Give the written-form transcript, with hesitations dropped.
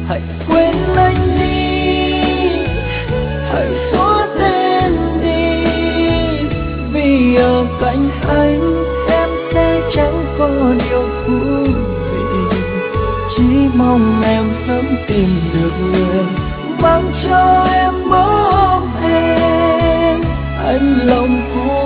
hãy quên anh đi, hãy xóa tên đi, vì ở cạnh anh em sẽ chẳng có điều thú vị. Chỉ mong em sớm tìm được người mang cho em ấm êm, anh lòng của